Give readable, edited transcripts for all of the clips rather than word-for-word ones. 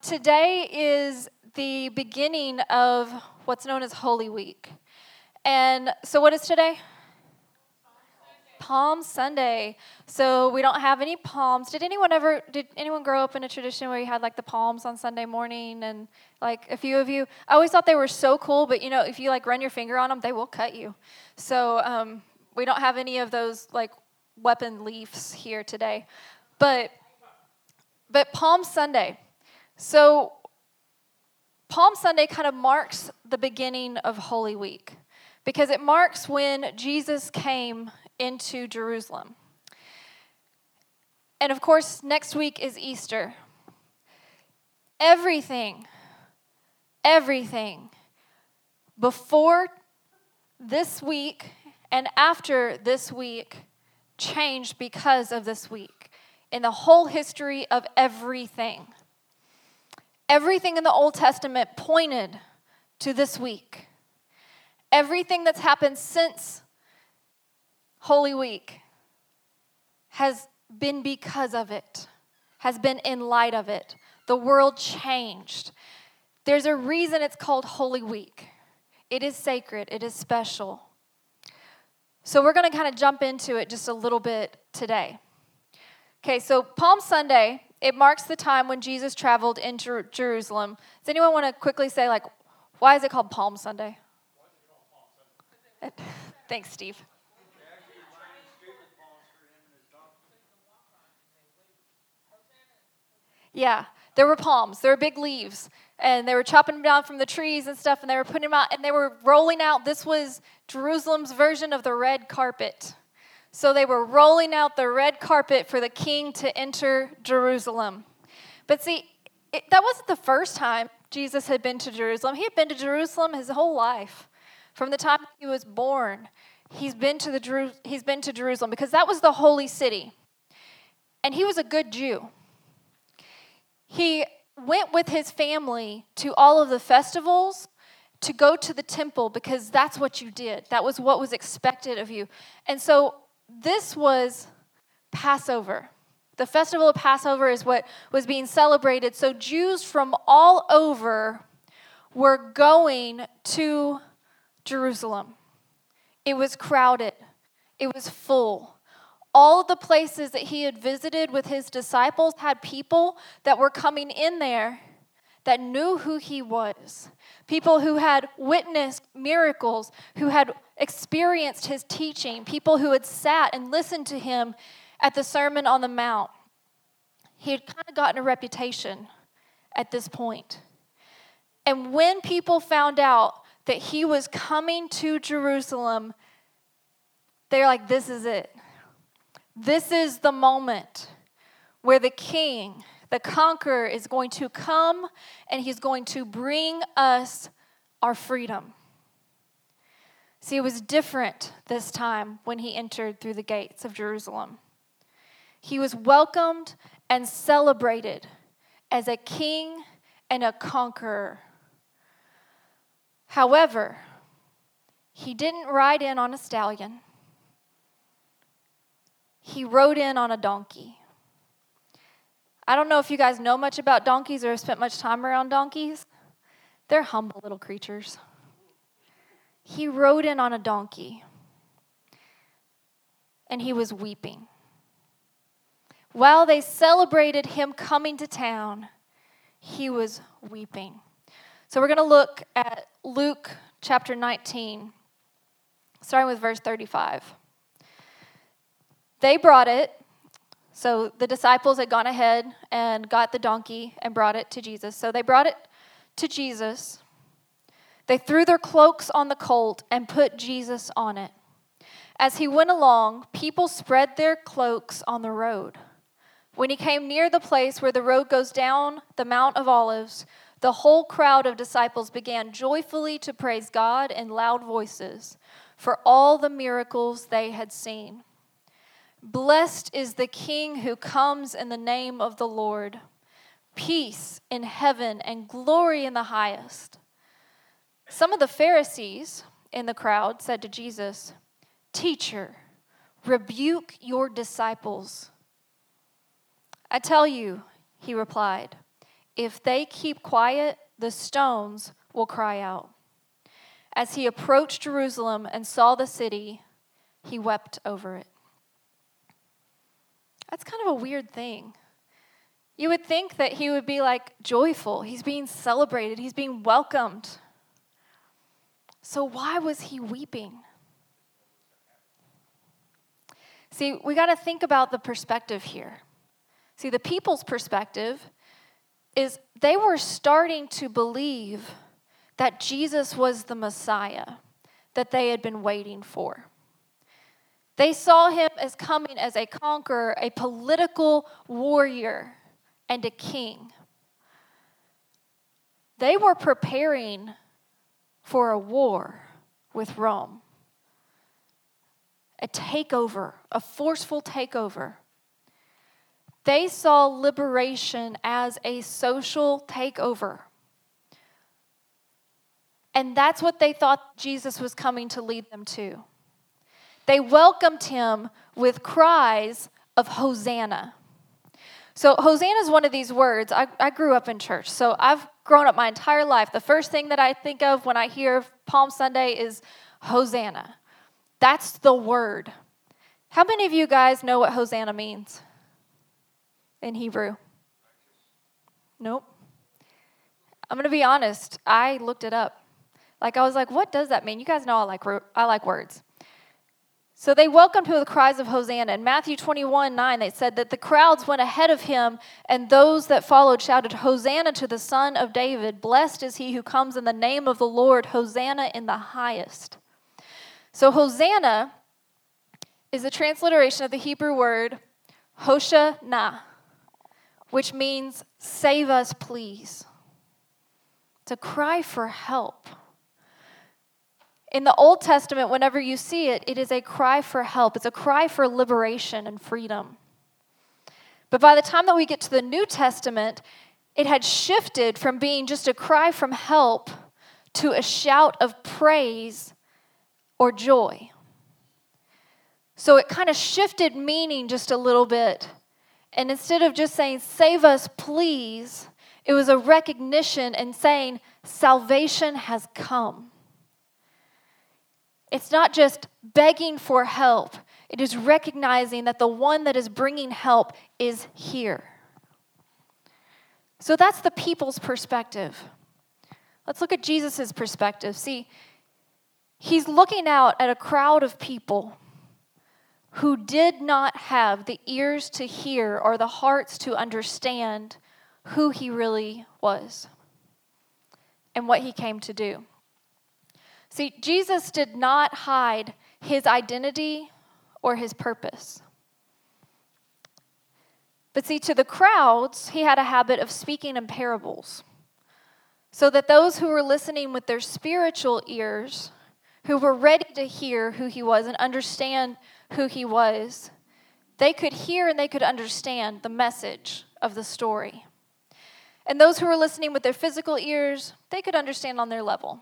Today is the beginning of what's known as Holy Week. And so what is today? Palm Sunday. So we don't have any palms. Did anyone grow up in a tradition where you had like the palms on Sunday morning? And like a few of you, I always thought they were so cool, but you know, if you like run your finger on them, they will cut you. So we don't have any of those like weapon leaves here today. But Palm Sunday. So Palm Sunday kind of marks the beginning of Holy Week because it marks when Jesus came into Jerusalem. And of course, next week is Easter. Everything before this week and after this week changed because of this week in the whole history of everything. Everything in the Old Testament pointed to this week. Everything that's happened since Holy Week has been because of it, has been in light of it. The world changed. There's a reason it's called Holy Week. It is sacred. It is special. So we're going to kind of jump into it just a little bit today. Okay, so Palm Sunday, it marks the time when Jesus traveled into Jerusalem. Does anyone want to quickly say, like, why is it called Palm Sunday? Thanks, Steve. Yeah, there were palms. There were big leaves, and they were chopping them down from the trees and stuff, and they were putting them out, and they were rolling out. This was Jerusalem's version of the red carpet. So they were rolling out the red carpet for the king to enter Jerusalem. But see, that wasn't the first time Jesus had been to Jerusalem. He had been to Jerusalem his whole life. From the time he was born, he's been to Jerusalem because that was the holy city. And he was a good Jew. He went with his family to all of the festivals to go to the temple because that's what you did. That was what was expected of you. And so this was Passover. The festival of Passover is what was being celebrated. So Jews from all over were going to Jerusalem. It was crowded. It was full. All of the places that he had visited with his disciples had people that were coming in there that knew who he was. People who had witnessed miracles, who had experienced his teaching, people who had sat and listened to him at the Sermon on the Mount. He had kind of gotten a reputation at this point. And when people found out that he was coming to Jerusalem, they're like, this is it. This is the moment where the king, the conqueror, is going to come and he's going to bring us our freedom. See, it was different this time when he entered through the gates of Jerusalem. He was welcomed and celebrated as a king and a conqueror. However, he didn't ride in on a stallion. He rode in on a donkey. I don't know if you guys know much about donkeys or have spent much time around donkeys. They're humble little creatures. He rode in on a donkey, and he was weeping. While they celebrated him coming to town, he was weeping. So we're going to look at Luke chapter 19, starting with verse 35. They brought it. So the disciples had gone ahead and got the donkey and brought it to Jesus. So they brought it to Jesus. They threw their cloaks on the colt and put Jesus on it. As he went along, people spread their cloaks on the road. When he came near the place where the road goes down the Mount of Olives, the whole crowd of disciples began joyfully to praise God in loud voices for all the miracles they had seen. Blessed is the King who comes in the name of the Lord. Peace in heaven and glory in the highest. Some of the Pharisees in the crowd said to Jesus, "Teacher, rebuke your disciples." "I tell you," he replied, if they keep quiet, the stones will cry out. As he approached Jerusalem and saw the city, he wept over it. That's kind of a weird thing. You would think that he would be like joyful. He's being celebrated. He's being welcomed. So why was he weeping? See, we got to think about the perspective here. See, the people's perspective is they were starting to believe that Jesus was the Messiah that they had been waiting for. They saw him as coming as a conqueror, a political warrior, and a king. They were preparing for a war with Rome. A takeover, a forceful takeover. They saw liberation as a social takeover. And that's what they thought Jesus was coming to lead them to. They welcomed him with cries of Hosanna. So Hosanna is one of these words. I grew up in church, so I've grown up my entire life. The first thing that I think of when I hear Palm Sunday is Hosanna. That's the word. How many of you guys know what Hosanna means in Hebrew? Nope. I'm going to be honest. I looked it up. I was like, what does that mean? You guys know I like words. So they welcomed him with cries of Hosanna. In Matthew 21:9, they said that the crowds went ahead of him, and those that followed shouted, Hosanna to the Son of David. Blessed is he who comes in the name of the Lord. Hosanna in the highest. So Hosanna is a transliteration of the Hebrew word Hoshana, which means save us, please. It's a cry for help. In the Old Testament, whenever you see it, it is a cry for help. It's a cry for liberation and freedom. But by the time that we get to the New Testament, it had shifted from being just a cry from help to a shout of praise or joy. So it kind of shifted meaning just a little bit. And instead of just saying, save us, please, it was a recognition and saying, salvation has come. It's not just begging for help. It is recognizing that the one that is bringing help is here. So that's the people's perspective. Let's look at Jesus' perspective. See, he's looking out at a crowd of people who did not have the ears to hear or the hearts to understand who he really was and what he came to do. See, Jesus did not hide his identity or his purpose. But see, to the crowds, he had a habit of speaking in parables, so that those who were listening with their spiritual ears, who were ready to hear who he was and understand who he was, they could hear and they could understand the message of the story. And those who were listening with their physical ears, they could understand on their level.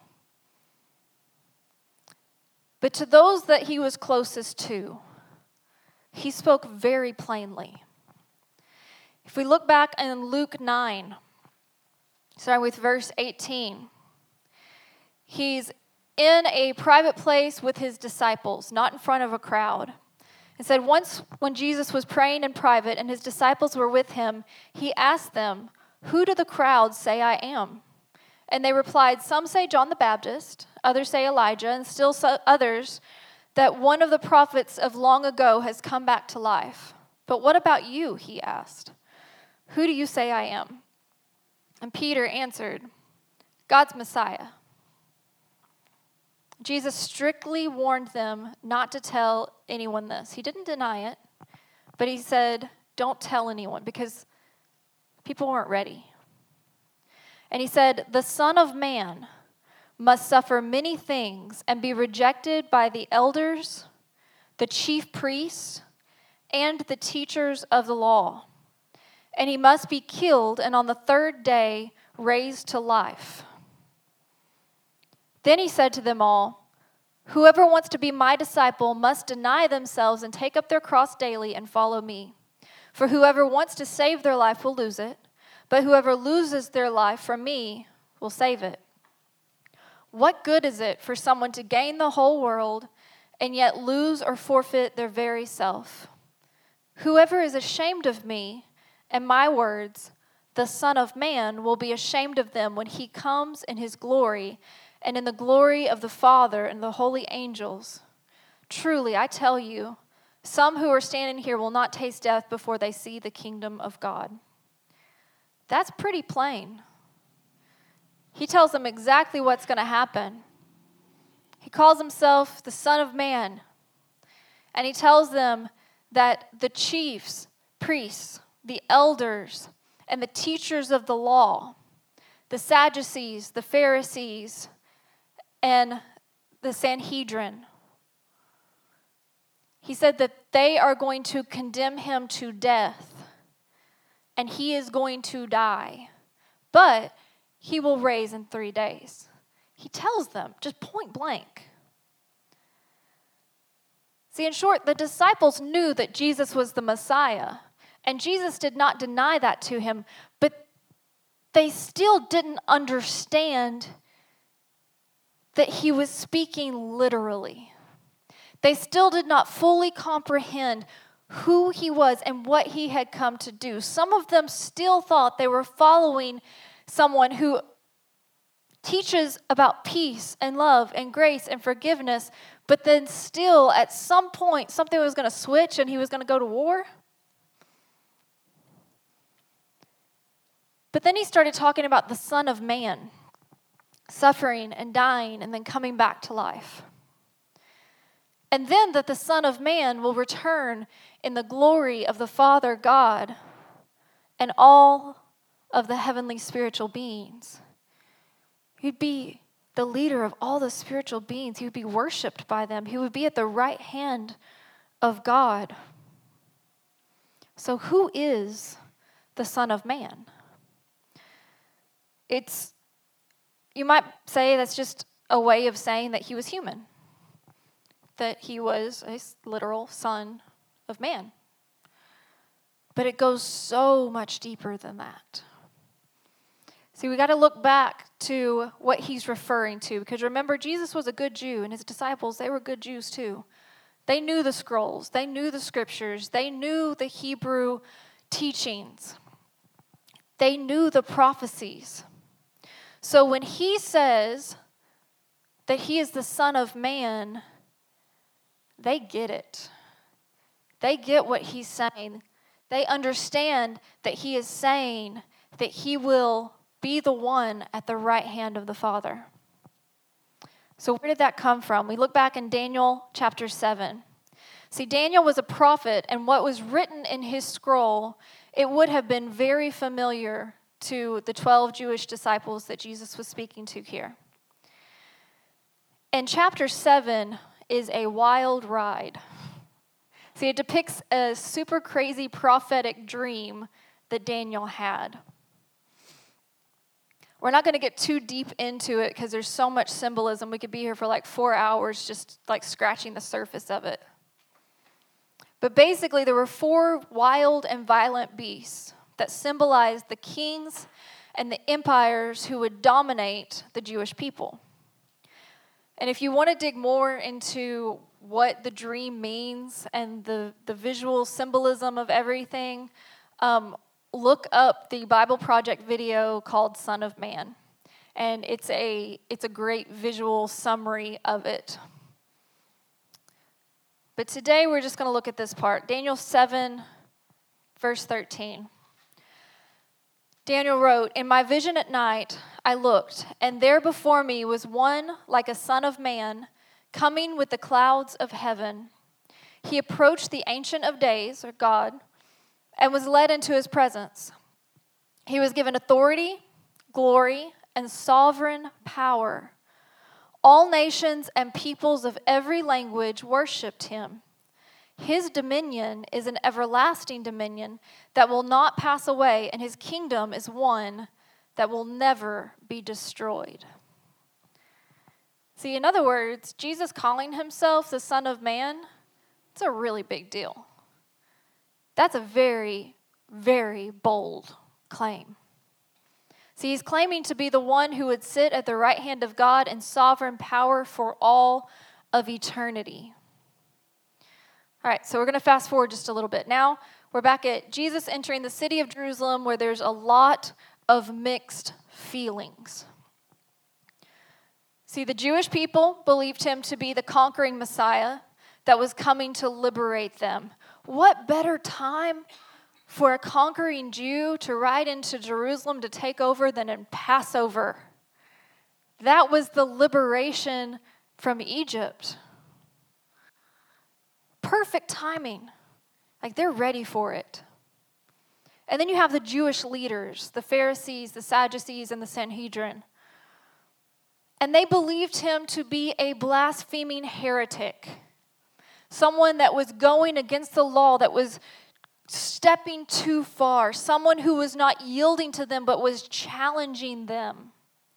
But to those that he was closest to, he spoke very plainly. If we look back in Luke 9, starting with verse 18, he's in a private place with his disciples, not in front of a crowd. It said, once when Jesus was praying in private and his disciples were with him, he asked them, who do the crowds say I am? And they replied, some say John the Baptist, others say Elijah, and still others that one of the prophets of long ago has come back to life. But what about you, he asked. Who do you say I am? And Peter answered, God's Messiah. Jesus strictly warned them not to tell anyone this. He didn't deny it, but he said, don't tell anyone, because people weren't ready. And he said, the Son of Man must suffer many things and be rejected by the elders, the chief priests, and the teachers of the law. And he must be killed and on the third day raised to life. Then he said to them all, whoever wants to be my disciple must deny themselves and take up their cross daily and follow me. For whoever wants to save their life will lose it. But whoever loses their life for me will save it. What good is it for someone to gain the whole world and yet lose or forfeit their very self? Whoever is ashamed of me and my words, the Son of Man will be ashamed of them when he comes in his glory and in the glory of the Father and the holy angels. Truly, I tell you, some who are standing here will not taste death before they see the kingdom of God. That's pretty plain. He tells them exactly what's going to happen. He calls himself the Son of Man. And he tells them that the chiefs, priests, the elders, and the teachers of the law, the Sadducees, the Pharisees, and the Sanhedrin, he said that they are going to condemn him to death, and he is going to die. But he will raise in 3 days. He tells them, just point blank. See, in short, the disciples knew that Jesus was the Messiah, and Jesus did not deny that to him, but they still didn't understand that he was speaking literally. They still did not fully comprehend who he was and what he had come to do. Some of them still thought they were following someone who teaches about peace and love and grace and forgiveness, but then still at some point something was going to switch and he was going to go to war. But then he started talking about the Son of Man, suffering and dying and then coming back to life. And then that the Son of Man will return in the glory of the Father God and all of the heavenly spiritual beings. He'd be the leader of all the spiritual beings. He would be worshiped by them. He would be at the right hand of God. So who is the Son of Man? You might say that's just a way of saying that he was human, that he was a literal Son of Man. But it goes so much deeper than that. See, we got to look back to what he's referring to, because remember, Jesus was a good Jew, and his disciples, they were good Jews too. They knew the scrolls, they knew the scriptures, they knew the Hebrew teachings, they knew the prophecies. So when he says that he is the Son of Man, they get it. They get what he's saying. They understand that he is saying that he will be the one at the right hand of the Father. So where did that come from? We look back in Daniel chapter 7. See, Daniel was a prophet, and what was written in his scroll, it would have been very familiar to the 12 Jewish disciples that Jesus was speaking to here. And chapter 7 is a wild ride. See, it depicts a super crazy prophetic dream that Daniel had. We're not going to get too deep into it because there's so much symbolism. We could be here for like 4 hours just like scratching the surface of it. But basically, there were 4 wild and violent beasts that symbolized the kings and the empires who would dominate the Jewish people. And if you want to dig more into what the dream means and the visual symbolism of everything, look up the Bible Project video called Son of Man. And it's a great visual summary of it. But today we're just going to look at this part. Daniel 7, verse 13. Daniel wrote, "In my vision at night I looked, and there before me was one like a son of man, coming with the clouds of heaven. He approached the Ancient of Days, or God, and was led into his presence. He was given authority, glory, and sovereign power. All nations and peoples of every language worshipped him. His dominion is an everlasting dominion that will not pass away, and his kingdom is one that will never be destroyed." See, in other words, Jesus calling himself the Son of Man, it's a really big deal. That's a very, very bold claim. See, he's claiming to be the one who would sit at the right hand of God in sovereign power for all of eternity. All right, so we're going to fast forward just a little bit. Now we're back at Jesus entering the city of Jerusalem, where there's a lot of mixed feelings. See, the Jewish people believed him to be the conquering Messiah that was coming to liberate them. What better time for a conquering Jew to ride into Jerusalem to take over than in Passover? That was the liberation from Egypt. Perfect timing. Like, they're ready for it. And then you have the Jewish leaders, the Pharisees, the Sadducees, and the Sanhedrin. And they believed him to be a blaspheming heretic, someone that was going against the law, that was stepping too far, someone who was not yielding to them but was challenging them.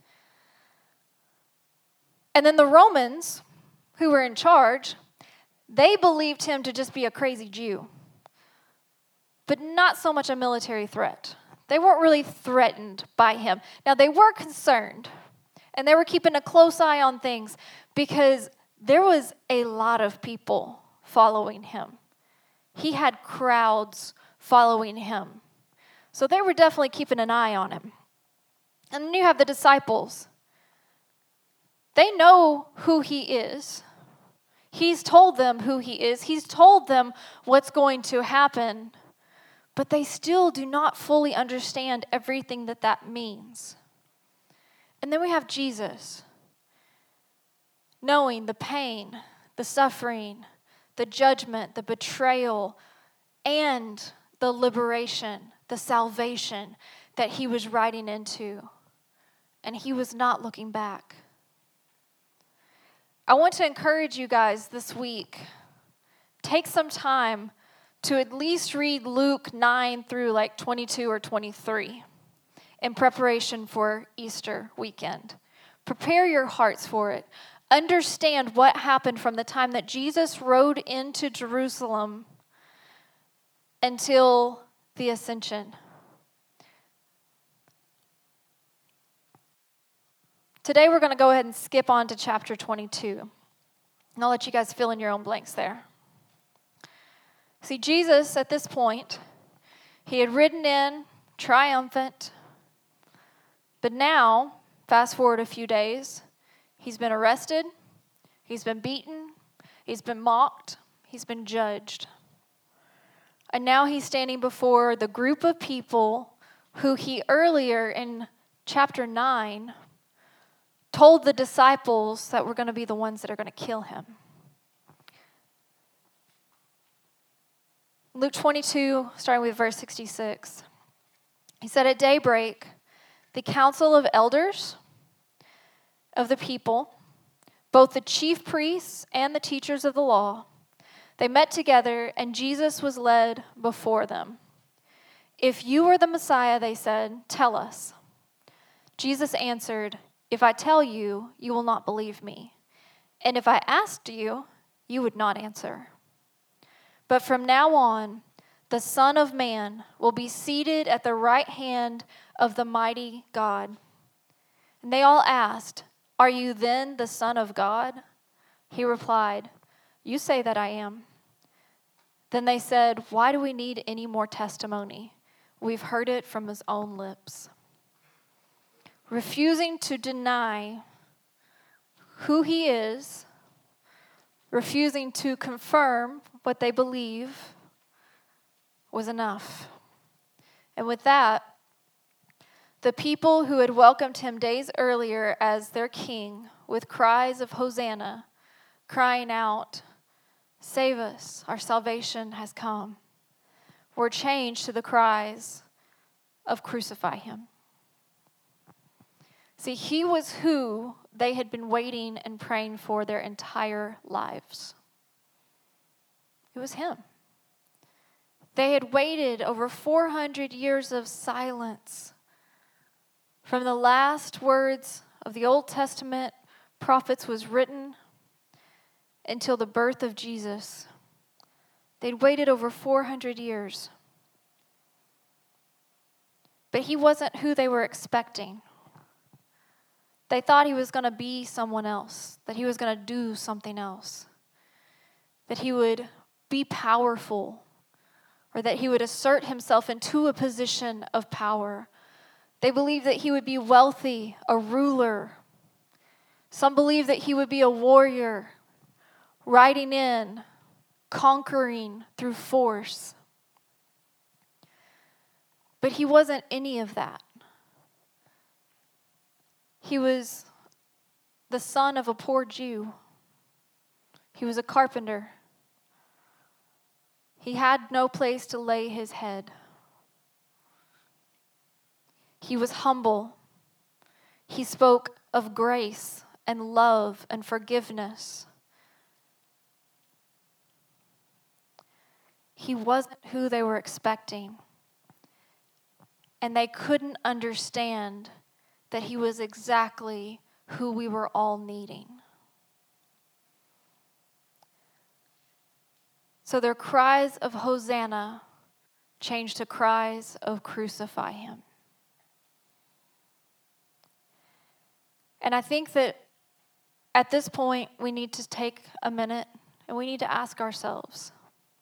And then the Romans, who were in charge, they believed him to just be a crazy Jew, but not so much a military threat. They weren't really threatened by him. Now, they were concerned, and they were keeping a close eye on things because there was a lot of people following him. He had crowds following him. So they were definitely keeping an eye on him. And then you have the disciples. They know who he is. He's told them who he is. He's told them what's going to happen. But they still do not fully understand everything that means. And then we have Jesus, knowing the pain, the suffering, the judgment, the betrayal, and the liberation, the salvation that he was riding into. And he was not looking back. I want to encourage you guys this week, take some time to at least read Luke 9 through like 22 or 23 in preparation for Easter weekend. Prepare your hearts for it. Understand what happened from the time that Jesus rode into Jerusalem until the ascension. Today we're going to go ahead and skip on to chapter 22. And I'll let you guys fill in your own blanks there. See, Jesus, at this point, he had ridden in triumphant. But now, fast forward a few days, he's been arrested, he's been beaten, he's been mocked, he's been judged. And now he's standing before the group of people who he earlier in chapter 9 told the disciples that were going to be the ones that are going to kill him. Luke 22, starting with verse 66. He said, "At daybreak, the council of elders of the people, both the chief priests and the teachers of the law, they met together, and Jesus was led before them. 'If you are the Messiah,' they said, 'tell us.' Jesus answered, 'If I tell you, you will not believe me. And if I asked you, you would not answer. But from now on, the Son of Man will be seated at the right hand of the mighty God.' And they all asked, 'Are you then the Son of God?' He replied, 'You say that I am.' Then they said, 'Why do we need any more testimony? We've heard it from his own lips.'" Refusing to deny who he is, refusing to confirm what they believe was enough. And with that, the people who had welcomed him days earlier as their king with cries of Hosanna, crying out, "Save us, our salvation has come," were changed to the cries of "Crucify him." See, he was who they had been waiting and praying for their entire lives. It was him. They had waited over 400 years of silence from the last words of the Old Testament prophets was written until the birth of Jesus. They'd waited over 400 years. But he wasn't who they were expecting. They thought he was going to be someone else, that he was going to do something else, that he would be powerful, or that he would assert himself into a position of power. They believed that he would be wealthy, a ruler. Some believed that he would be a warrior, riding in, conquering through force. But he wasn't any of that. He was the son of a poor Jew. He was a carpenter. He had no place to lay his head. He was humble. He spoke of grace and love and forgiveness. He wasn't who they were expecting. And they couldn't understand that he was exactly who we were all needing. So their cries of Hosanna changed to cries of crucify him. And I think that at this point, we need to take a minute and we need to ask ourselves,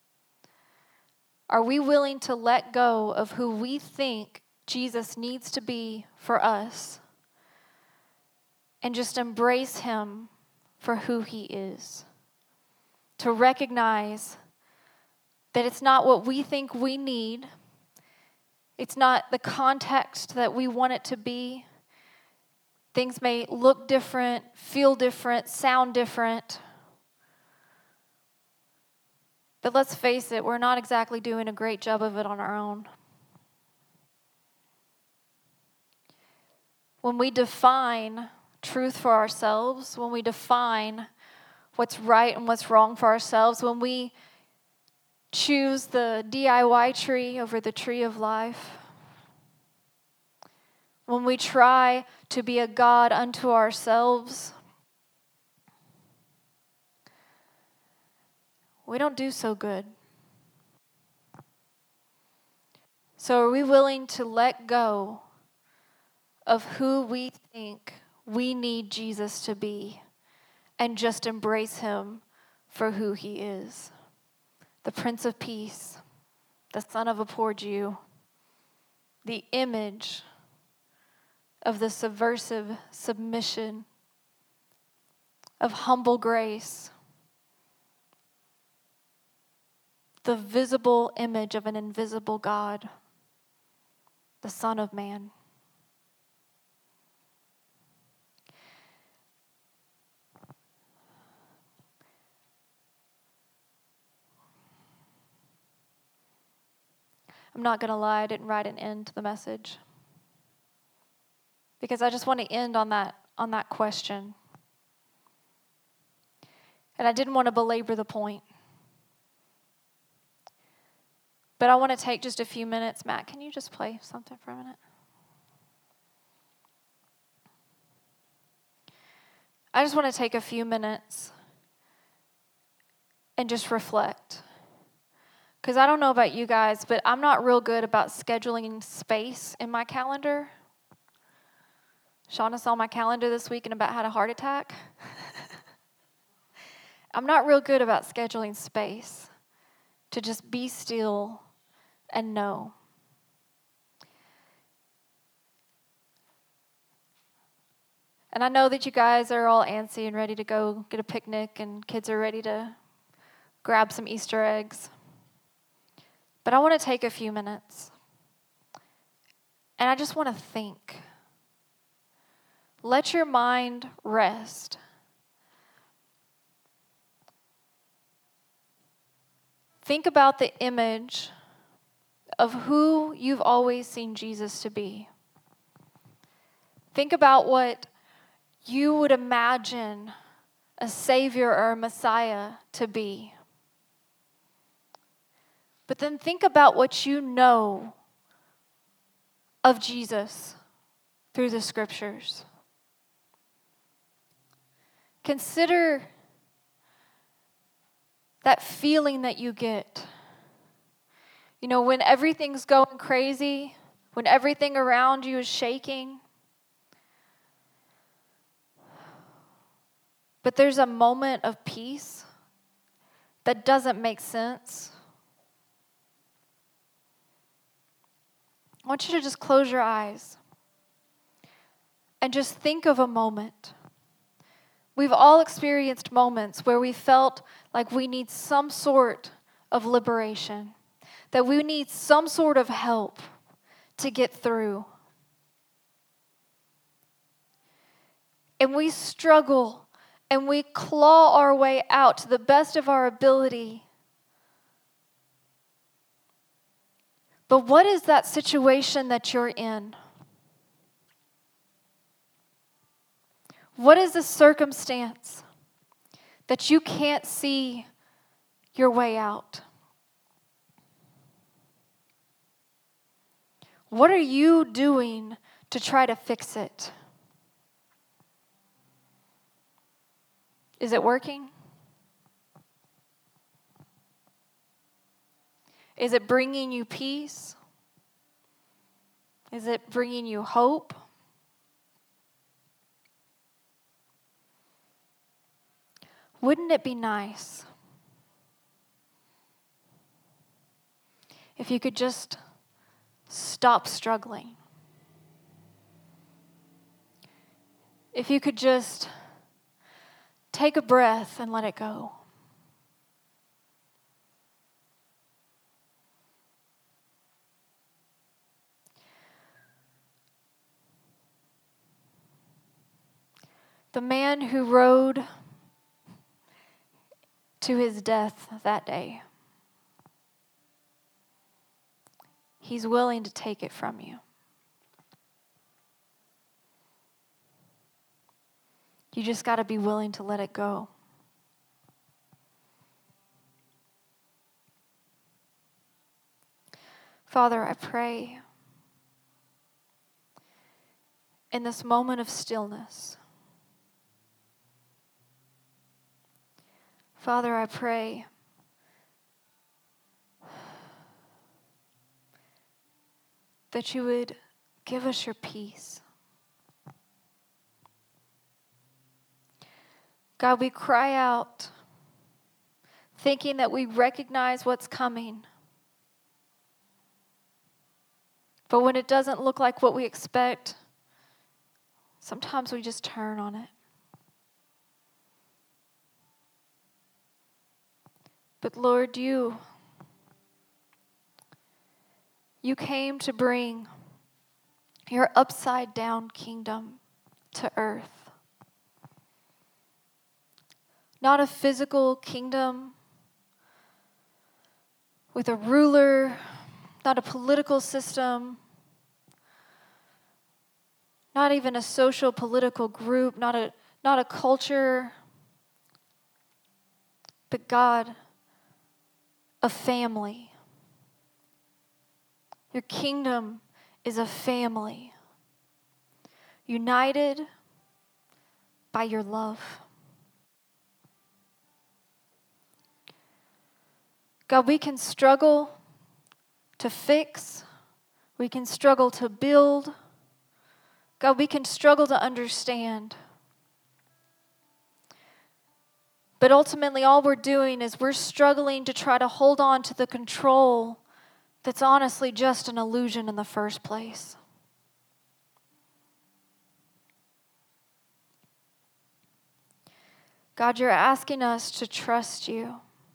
are we willing to let go of who we think Jesus needs to be for us and just embrace him for who he is? To recognize that it's not what we think we need. It's not the context that we want it to be. Things may look different, feel different, sound different. But let's face it, we're not exactly doing a great job of it on our own. When we define truth for ourselves, when we define what's right and what's wrong for ourselves, when we choose the DIY tree over the tree of life, when we try to be a God unto ourselves, we don't do so good. So are we willing to let go of who we think we need Jesus to be and just embrace him for who he is? The Prince of Peace, the son of a poor Jew, the image of the subversive submission, of humble grace, the visible image of an invisible God, the Son of Man. I'm not going to lie, I didn't write an end to the message, because I just want to end on that question. And I didn't want to belabor the point. But I want to take just a few minutes. Matt, can you just play something for a minute? I just want to take a few minutes and just reflect. Because I don't know about you guys, but I'm not real good about scheduling space in my calendar. Shauna saw my calendar this week and about had a heart attack. I'm not real good about scheduling space to just be still and know. And I know that you guys are all antsy and ready to go get a picnic, and kids are ready to grab some Easter eggs. But I want to take a few minutes, and I just want to think. Let your mind rest. Think about the image of who you've always seen Jesus to be. Think about what you would imagine a Savior or a Messiah to be. But then think about what you know of Jesus through the Scriptures. Consider that feeling that you get. You know, when everything's going crazy, when everything around you is shaking. But there's a moment of peace that doesn't make sense. I want you to just close your eyes and just think of a moment. We've all experienced moments where we felt like we need some sort of liberation, that we need some sort of help to get through. And we struggle and we claw our way out to the best of our ability. But what is that situation that you're in? What is the circumstance that you can't see your way out? What are you doing to try to fix it? Is it working? Is it bringing you peace? Is it bringing you hope? Wouldn't it be nice if you could just stop struggling? If you could just take a breath and let it go. The man who rode to his death that day, he's willing to take it from you. You just got to be willing to let it go. Father, I pray in this moment of stillness, Father, I pray that you would give us your peace. God, we cry out thinking that we recognize what's coming. But when it doesn't look like what we expect, sometimes we just turn on it. But Lord, you came to bring your upside down kingdom to earth. Not a physical kingdom with a ruler, not a political system, not even a social political group, not a culture, but God, a family. Your kingdom is a family, united by your love. God, we can struggle to fix. We can struggle to build. God, we can struggle to understand. But ultimately, all we're doing is we're struggling to try to hold on to the control that's honestly just an illusion in the first place. God, you're asking us to trust you.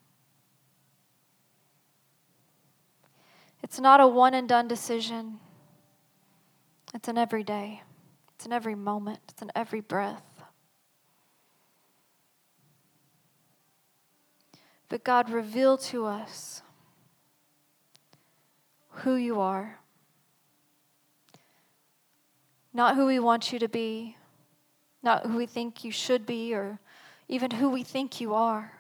It's not a one and done decision. It's an every day. It's in every moment. It's in every breath. But God, reveal to us who you are. Not who we want you to be, not who we think you should be, or even who we think you are.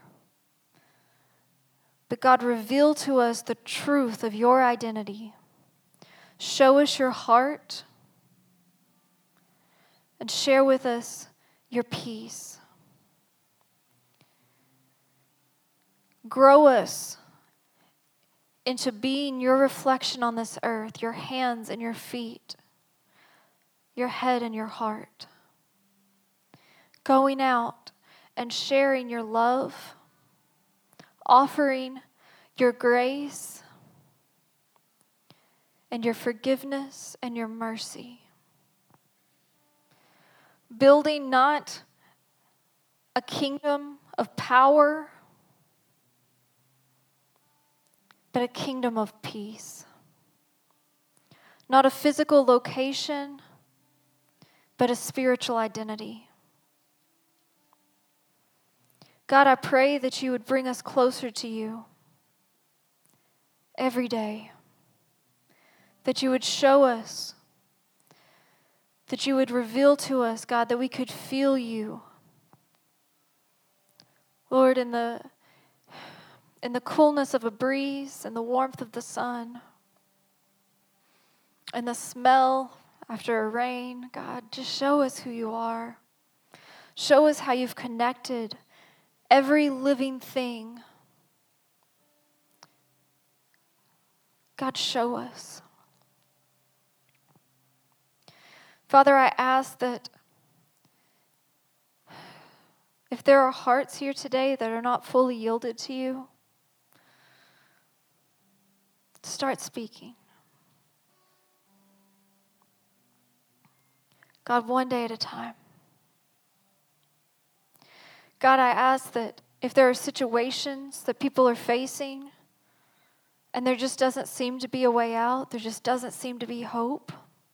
But God, reveal to us the truth of your identity. Show us your heart and share with us your peace. Grow us into being your reflection on this earth, your hands and your feet, your head and your heart. Going out and sharing your love, offering your grace and your forgiveness and your mercy. Building not a kingdom of power, but a kingdom of peace. Not a physical location, but a spiritual identity. God, I pray that you would bring us closer to you every day. That you would show us, that you would reveal to us, God, that we could feel you. Lord, in the coolness of a breeze and the warmth of the sun and the smell after a rain, God, just show us who you are. Show us how you've connected every living thing. God, show us. Father, I ask that if there are hearts here today that are not fully yielded to you, start speaking. God, one day at a time. God, I ask that if there are situations that people are facing and there just doesn't seem to be a way out, there just doesn't seem to be hope,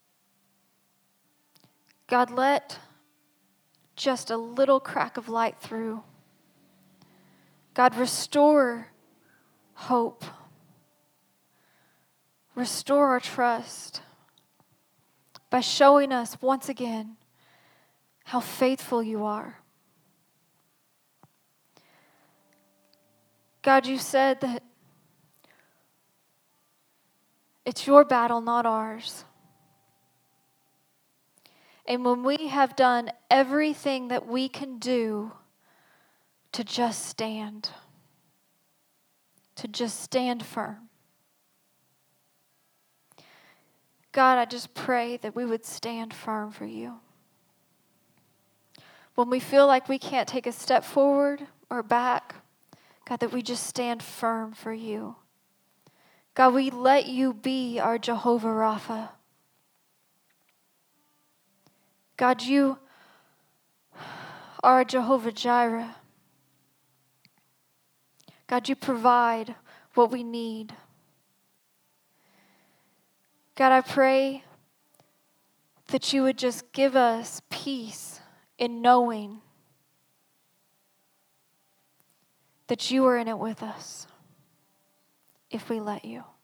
God, let just a little crack of light through. God, restore hope. Restore our trust by showing us once again how faithful you are. God, you said that it's your battle, not ours. And when we have done everything that we can do to just stand firm, God, I just pray that we would stand firm for you. When we feel like we can't take a step forward or back, God, that we just stand firm for you. God, we let you be our Jehovah Rapha. God, you are Jehovah Jireh. God, you provide what we need. God, I pray that you would just give us peace in knowing that you are in it with us if we let you.